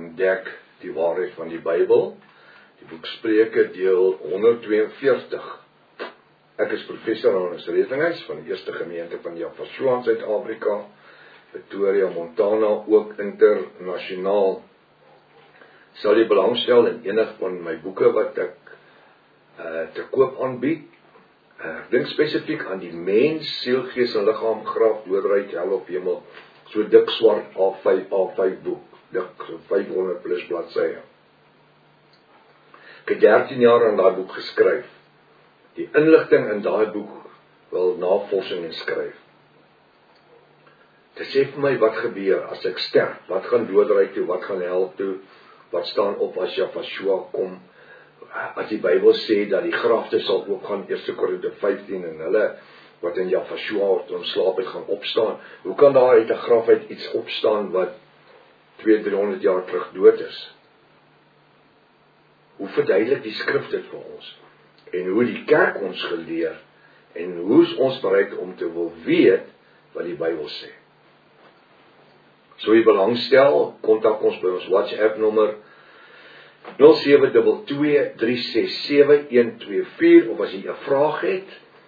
ontdek die waarheid van die Bybel. Die boek Spreuke deel 142. Ek is professor Hannes Redinghuis van die Eerste Gemeente van Javashua in Suid-Afrika, Pretoria, Montana, ook internasionaal. Sal jy belangstel in enig van my boeke wat ek te koop aanbied. Ek dink spesifiek aan die mens, siel, gees en liggaam, graf, doodryk, hel of hemel, so dik swart A5 boek, dik 500 plus bladsye. Ek het 13 jaar aan daai boek geskryf. Die inligting in daai boek wil navorsing en skryf. Dit sê vir my wat gebeur as ek sterf, wat gaan doodryk toe, wat gaan hel toe, wat staan op as Javashua kom. As die Bybel sê dat die grafte sal ook gaan, 1 Korinte 15, en hulle wat in Javashua ontslaap het gaan opstaan. Hoe kan daar uit 'n graf uit iets opstaan wat 200-300 jaar terug dood is? Hoe verduidelik die skrif dit vir ons? En hoe die kerk ons geleer, en hoe is ons bereid om te wil weet wat die Bybel sê? So jy belangstel, kontak ons by ons WhatsApp nommer 0722367124, of as jy 'n vraag het,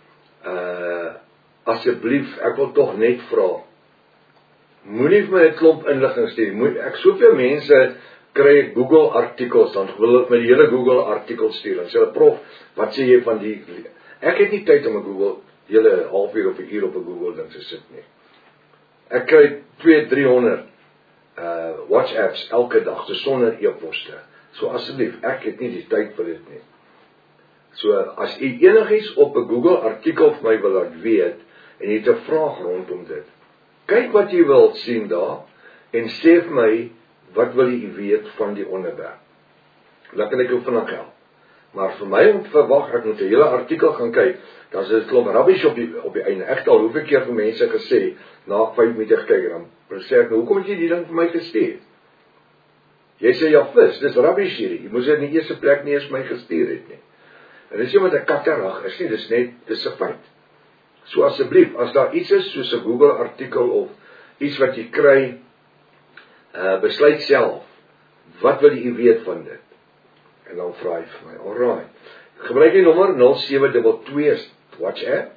asseblief, ek wil tog net vra, moenie vir my 'n klomp inligting stuur. Ek soveel mense kry Google artikels, dan wil ek my die hele Google artikel stuur, en sê hulle, prof, wat sê jy van die, ek het nie tyd om 'n Google, hele halfuur of 'n uur op 'n Google ding te sit nie. Ek kry 200-300 WhatsApps elke dag, so sonder e-poste. So asseblief, ek het nie die tyd vir dit nie. So as u enigiets op 'n Google artikel vir my wil laat weet, en jy het 'n vraag rondom dit, kyk wat jy wil sien daar, en sê vir my, wat wil jy weet van die onderwerp? Dan kan ek jou vinnig help. Maar vir my om te verwag, ek moet 'n hele artikel gaan kyk, dan is dit klomp rubbish op die einde. Ek het al hoeveel keer vir mense gesê, na 5 minute gekyk, dan sê ek, hoekom het jy die ding vir my gestuur? Jy sê, ja, dis rubbish hierdie, jy moes dit in die eerste plek nie eens my gestuur het nie. En dis nie wat 'n katterag is nie, dis 'n feit. So asseblief, as daar iets is, soos 'n Google artikel, of iets wat jy kry, besluit self, wat wil jy weet van dit? En dan vra hy vir my, alright, gebruik die nommer 0722, WhatsApp,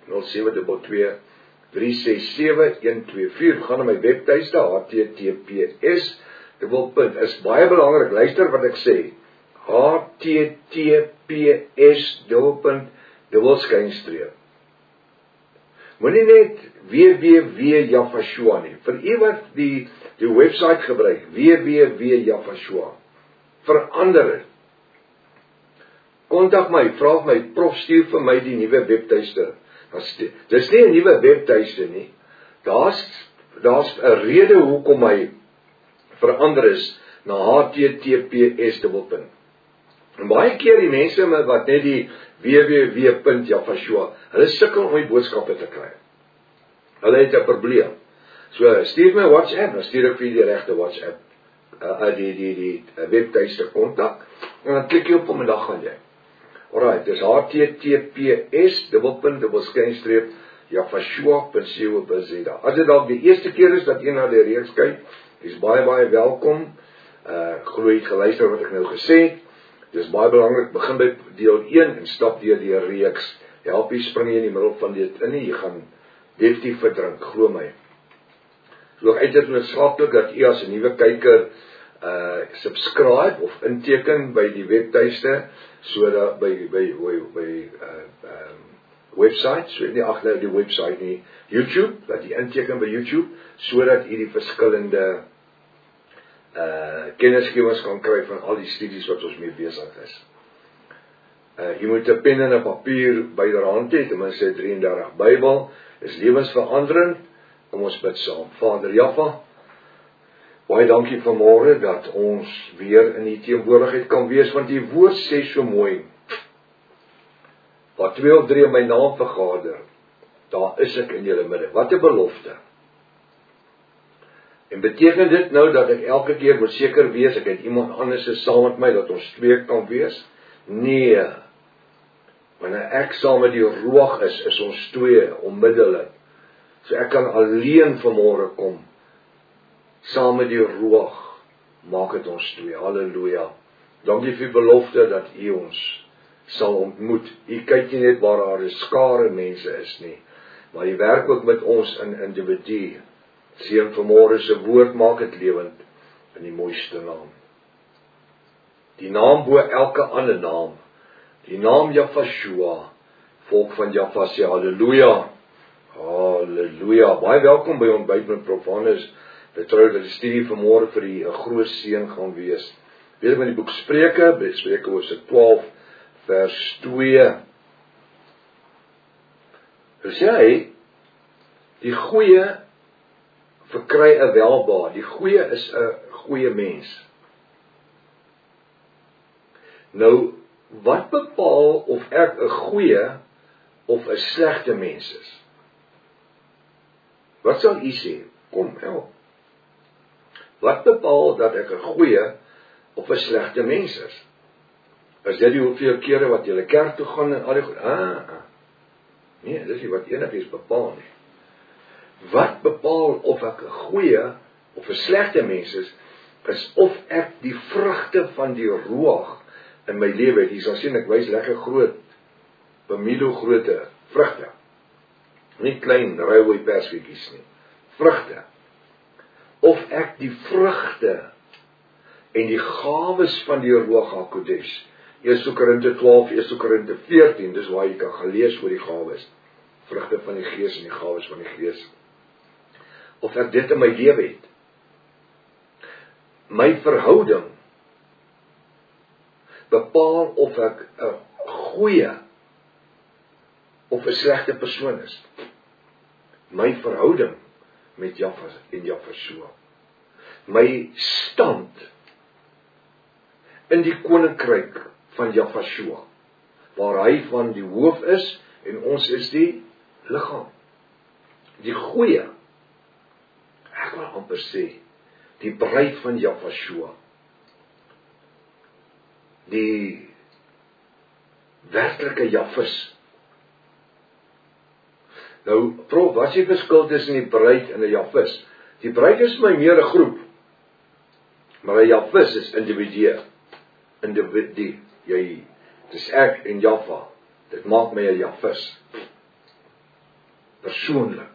0722367124, gaan na my webtuiste, https, is baie belangrik, luister wat ek sê, https, // moenie net www.Javashua nie, vir u wat die website gebruik, www.Javashua, verander het. Kontak my, vraag my, prof, stuur vir my die nuwe webtuiste. Dis nie 'n nuwe webtuiste nie, daar's 'n rede hoekom hy verander is na https, En baie keer die mense wat net die www.Javashua, hulle sukkel om die boodskappe te kry. Hulle het 'n probleem. So stuur my WhatsApp, dan stuur ek vir die regte WhatsApp, die webtuiste kontak, en dan klik jy op hom en dan gaan jy. Alright, dis https, // As dit dalk die eerste keer is dat jy na die reeks kyk, is baie welkom. Glo jy het geluister wat ek nou gesê het. Dis baie belangrik, begin by deel 1 en stap deur die reeks. Help jy spring jy in die middel van dit in, jy gaan definitief verdrink, glo my. So uit dit noodsaaklik dat jy as 'n nuwe kyker subscribe of inteken by die webtuiste, sodat by website, so nie agter die website nie, YouTube, dat jy inteken by YouTube, sodat jy die verskillende kennisgewings kan kry van al die studies wat ons mee besig is. Jy moet 'n pen en 'n papier byderhand hê, ten minste 33 Bybel, is lewensveranderend. Kom ons bid saam. Vader Jaffa, baie dankie vanmôre dat ons weer in die teenwoordigheid kan wees, want die woord sê so mooi, waar 2 of 3 in my naam vergader, daar is ek in julle midde. Wat 'n belofte. En beteken dit nou dat ek elke keer moet seker wees, ek het iemand anders saam met my, dat ons 2 kan wees? Nee. Wanneer ek saam met die Ruach is ons 2 onmiddellik. So ek kan alleen vanmôre kom, saam met die Ruach, maak dit ons twee. Halleluja. Dankie vir die belofte dat U ons sal ontmoet. U kyk nie net waar daar 'n skare mense is nie, maar U werk ook met ons in individu. Seën vanmôre se woord, maak dit lewend in die mooiste naam. Die naam bo elke ander naam. Die naam Jafashua. Volk van Jaffa sê halleluja. Halleluja. Baie welkom by ontbyt met Prof Hannes. Vertrou dat die studie vanmôre vir u 'n groot seën gaan wees. Weer met die boek Spreuke hoofstuk 12 vers 2. Sê hy, die goeie verkry 'n welbehae. Die goeie is 'n goeie mens. Nou, wat bepaal of ek 'n goeie of 'n slegte mens is? Wat sal u sê? Kom, help. Wat bepaal dat ek 'n goeie of 'n slegte mens is? Is dit die hoeveel kere wat jy kerk toe gaan en al die goed? Nee, dis nie wat enigiets bepaal nie. Wat bepaal of ek 'n goeie of 'n slegte mens is of ek die vrugte van die ruach in my lewe het. Jy sal sien, ek wys lekker groot, bemilo groote vrugte. Nie klein railway perskietjies nie. Vrugte. Of ek die vrugte en die gawes van die ruach HaKodesh. 1 Korinte 12, 1 Korinte 14, dis waar jy kan gaan lees oor die gawes. Vrugte van die Gees en die gawes van die Gees. Of ek dit in my lewe het. My verhouding bepaal of ek 'n goeie of 'n slegte persoon is. My verhouding met Jaffa en Jafashua. My stand in die koninkryk van Jafashua, waar hy van die hoof is en ons is die liggaam. Die goeie, ek wil amper sê, die bruid van Jafashua. Die werklike Jaffis. Nou, Prof, wat is die verskil tussen die bruid en 'n Jaffis? Die bruid is my meer 'n groep, maar 'n Jaffis is individu. Dis ek en Jaffa. Dit maak my 'n Jaffis. Persoonlik.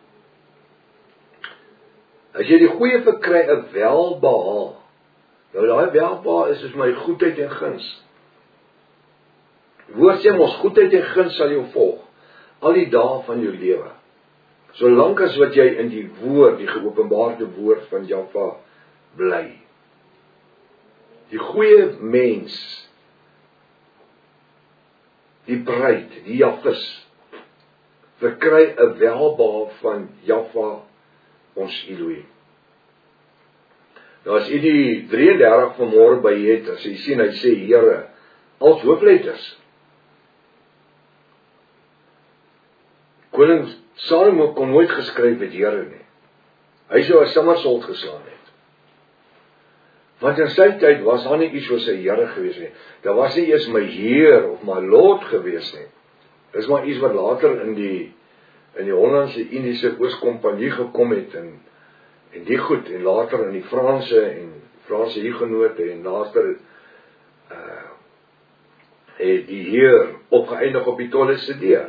As jy die goeie verkry 'n welbehae. Nou daai welbehae is my goedheid en guns. Woord sê mos goedheid en guns sal jou volg al die dae van jou lewe. Solank as wat jy in die woord, die geopenbaarde woord van Jaffa bly. Die goeie mens, die bruid, die Jaffis, verkry 'n welbehae van Jaffa, ons Elohim. Nou as jy die 33 vanmôre by het, as jy sien, hy sê Here, als hoofletters. Koning Salomo kon nooit geskryf het Here nie. Hy sou 'n somersault geslaan het. Want in sy tyd was daar nie iets soos 'n Here gewees nie. Daar was nie eers my Heer of my Lord gewees nie. Dis maar iets wat later in die Hollandse Indiese Oos-Kompanie gekom het en die goed, en later in die Franse Hugenote en later het die Heer opgeëindig op die tolleste deur.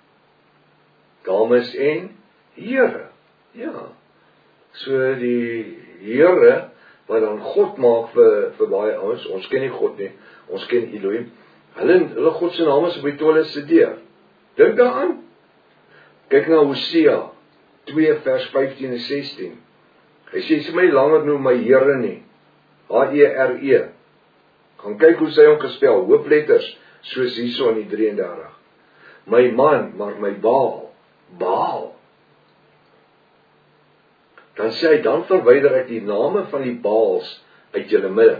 Dames en Here. Ja. So die Here wat dan God maak vir baie ouens, ons ken nie God nie, ons ken Elohim. Hulle God se naam is op die tolleste deur. Dink daaraan. Kyk na Hosea 2 vers 15 en 16. Hy sê, sy my langer noem my Here nie. H-E-R-E. Gaan kyk hoe sy hom gespel, hoofletters, soos hierso in die 33. My man, maar my Baal. Dan sê hy, dan verwyder ek die name van die Baals uit julle midde.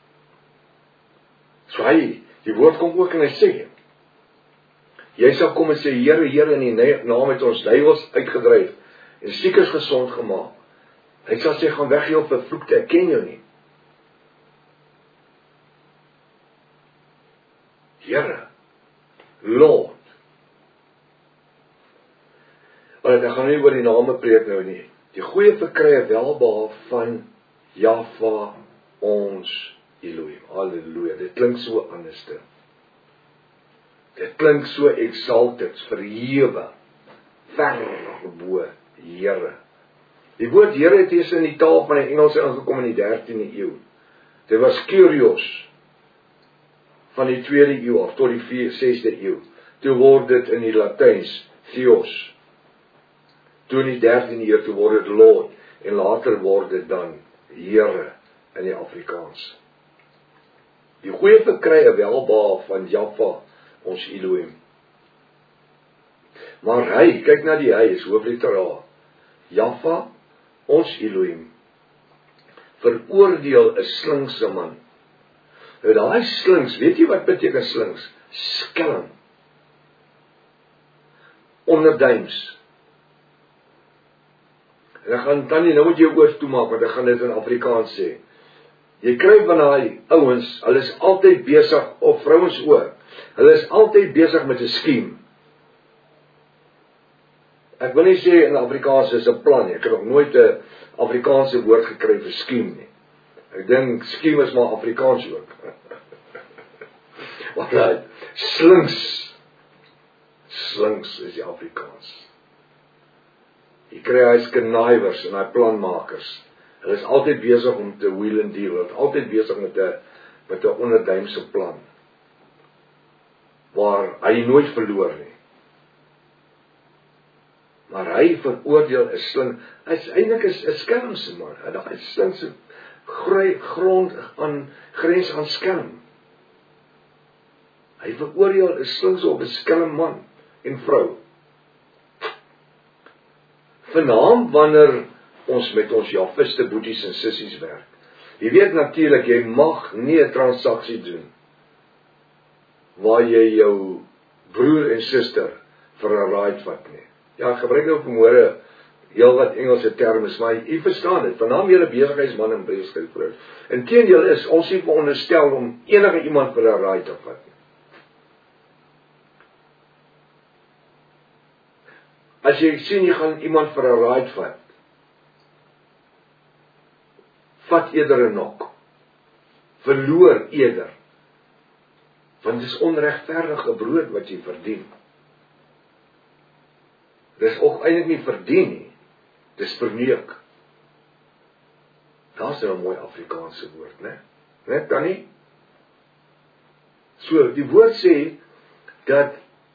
So hy, die woord kom ook en hy sê, jy sal kom en sê, Here, Here, in die naam het ons duiwels uitgedryf en siekes gesond gemaak. Hy sal sê, gaan weg jy op vervloekte, ek ken jou nie. Here, Lord. Want ek gaan nie oor die name preek nou nie. Die goeie verkry 'n welbehae van Jaffa, ons Elohim. Halleluja. Dit klink so anderste. Dit klink so exalted, verhewe, ver bo, Here. Die woord Here het eers in die taal van die Engelse ingekom in die 13de eeu. Dit was Kyrios van die 2de eeu af tot die 6de eeu. Toe word dit in die Latyns Theos. Toe in die 13de eeu toe word dit Lord en later word dit dan Here in die Afrikaans. Die goeie verkry 'n welbehae van Jahwe, ons Elohim. Maar hy, kyk na die hy, is hoofletter A. Jahwe, ons Elohim, veroordeel 'n slinkse man. Nou daai slinks, weet jy wat beteken slinks? Skelm. Onderduims. En ek gaan Tannie nou met jou oor toemaak, want ek gaan dit in Afrikaans sê. Jy kry van daai ouens, hulle is altyd besig, of vrouens ook, hulle is altyd besig met 'n skiem. Ek wil nie sê in Afrikaans is 'n plan nie, ek het nog nooit 'n Afrikaanse woord gekry vir skiem nie. Ek dink skiem is maar Afrikaans ook. Wat right. Slinks is die Afrikaans. Jy kry hy skynywers en hy planmakers. Hulle is altyd besig om te wheel and deal, hulle is altyd besig met 'n onderduimse plan, waar hy nooit verloor nie. Maar hy veroordeel 'n slink, hy is eintlik 'n skelmse man, hy is slinkse grens aan skelm. Hy veroordeel 'n slinkse of 'n skelm man en vrou. Vanaand wanneer ons met ons Jahwiste boeties en sissies werk. Jy weet natuurlik, jy mag nie 'n transaksie doen waar jy jou broer en suster vir 'n ride vat nie. Ja, ek gebruik nou vanmôre heel wat Engelse terme, maar jy verstaan dit. Vanaand jy 'n besigheidsman en besigheidvrou. Inteendeel is ons nie veronderstel om enige iemand vir 'n ride te vat nie. As jy sien jy gaan iemand vir 'n ride vat, vat eerder 'n nok. Verloor eerder. Want dit is onregverdige brood wat jy verdien. Dis ook eintlik nie verdien nie. Dis verneuk. Daar's nou 'n mooi Afrikaanse woord, né? Net dan nie. So, die woord sê dat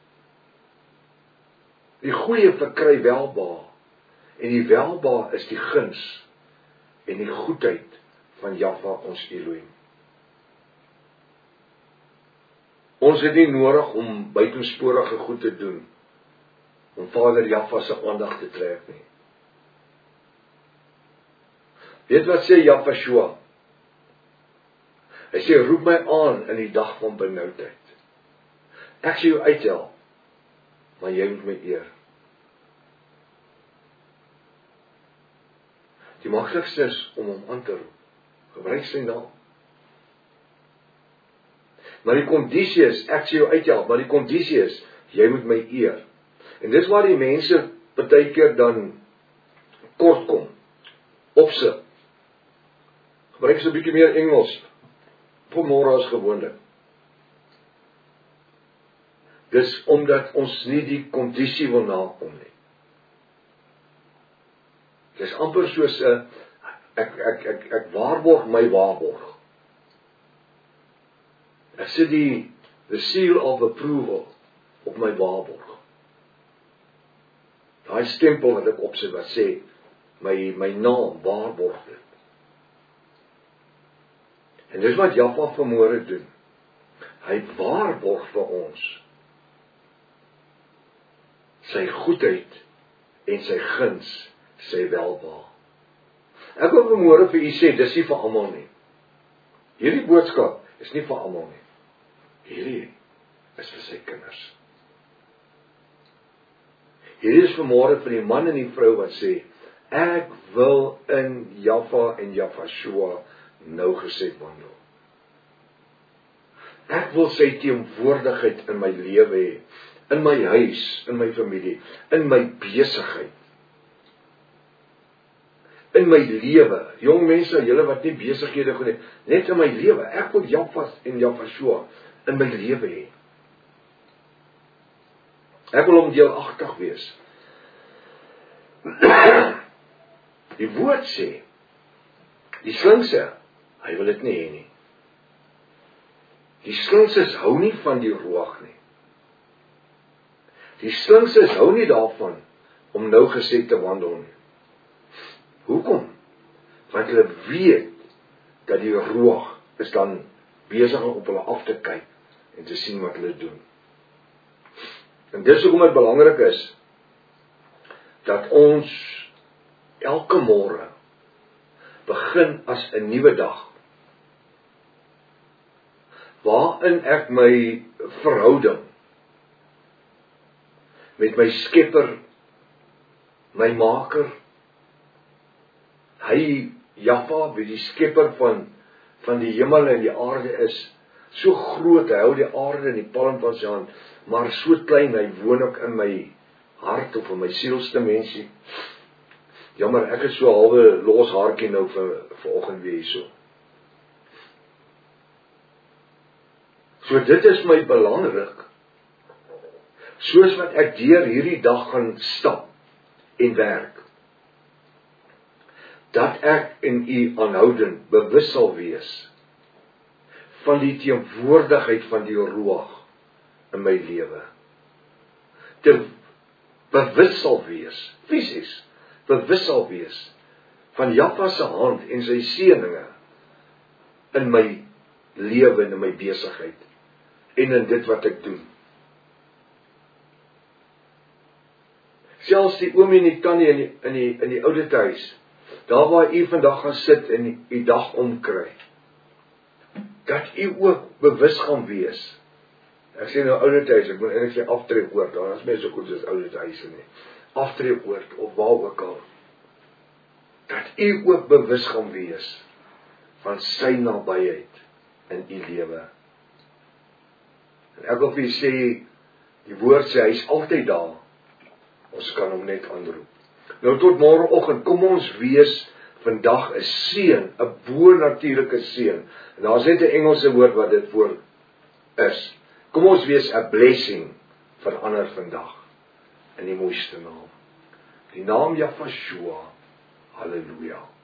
die goeie verkry welbehae en die welbehae is die guns en die goedheid van Jahwe ons Elohim. Ons het nie nodig om buitensporige goed te doen om Vader Jahwe se aandag te trek nie. Weet wat sê Jahwe? Hy sê roep my aan in die dag van benoudheid. Ek sê jou uithelp, maar jy moet my eer. Die maklikste is om hom aan te roep. Gebruik sy naam. Maar die kondisie is, ek sê jou uithelp, maar die kondisie is, jy moet my eer. En dis waar die mense partykeer dan kort kom. Opsit. Gebruik so 'n bietjie meer Engels vanmôre as gewoonlik. Dis omdat ons nie die kondisie wil nakom nie. Dis amper soos 'n ek waarborg my waarborg. Ek sit the seal of approval op my waarborg. Daai stempel wat ek opsit wat sê my naam waarborg dit. En dis wat Jahwe vanmôre doen. Hy waarborg vir ons sy goedheid en sy guns, sy welbehae. Ek wil vanmôre vir u sê, dis nie vir almal nie. Hierdie boodskap is nie vir almal nie. Hierdie is vir sy kinders. Hierdie is vanmôre vir die man en die vrou wat sê, ek wil in Jahwe en Jahweshua nou gesed wandel. Ek wil sy teenwoordigheid in my lewe hê, in my huis, in my familie, in my besigheid. in my lewe. Jong mense, julle wat nie besighede gedoen, net in my lewe. Ek wil Jaffa en Jafashua in my lewe hê. Ek wil hom deelagtig wees. Die woord sê, die slinkse, hy wil dit nie hê nie. Die slinkses hou nie van die ruach nie. Die slinkses hou nie daarvan om nou gesê te wandel nie. Hoekom? Want hulle weet dat die ruach is dan besig om op hulle af te kyk en te sien wat hulle doen. En dis hoekom dit belangrik is dat ons elke môre begin as 'n nuwe dag, waarin ek my verhouding met my Skepper, my Maker, hy Jaffa, wie die Skepper van die hemel en die aarde is, so groot, hy hou die aarde in die palm van sy hand, maar so klein, hy woon ook in my hart of in my sielsdimensie. Jammer, ek is so halwe los haartjie nou vir oggend weer hierso. So dit is my belangrik, soos wat ek deur hierdie dag gaan stap en werk, dat ek in u aanhoudend bewus sal wees van die teenwoordigheid van die ruach in my lewe. Te bewus sal wees, fisies, bewus sal wees van Jaffa se hand en sy seëninge in my lewe en in my besigheid en in dit wat ek doen. Selfs die oomie en die tannie in die oude huis, daar waar u vandag gaan sit en u dag omkry, dat u ook bewus gaan wees. Ek sê nou oude huis, ek moet eintlik sê aftreeoord, daar is mense so goed soos oude huise nie. Aftreeoord of waar ook al. Dat u ook bewus gaan wees van sy nabyheid in u lewe. En ek wil vir u sê, die woord sê, hy is altyd daar. Ons kan hom net aanroep. Nou tot môreoggend, kom ons wees vandag 'n seën, 'n bo-natuurlike seën. En daar's net 'n Engelse woord wat dit voor is. Kom ons wees 'n blessing vir ander vandag, in die mooiste naam. Die naam Jafashua. Halleluja.